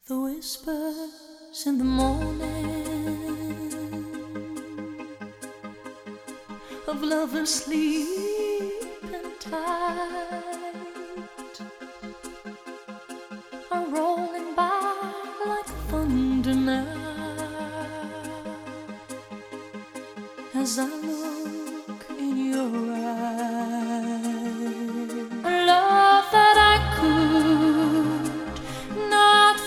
The whispers in the morning of lovers sleeping tight are rolling by like thunder now as I look in your eyes. A love that I could not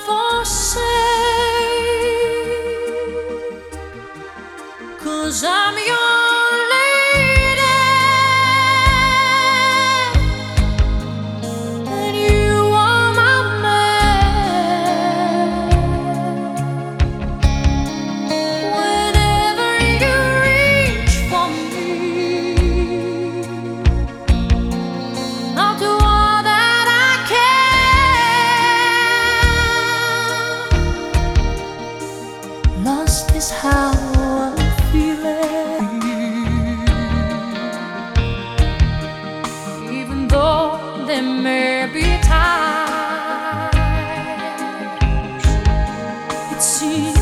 forsake, 'cause I'm your lady and you are my man. Whenever you reach for me, I'll do all that I can. Lost is how I'm feeling, even though there may be times it seems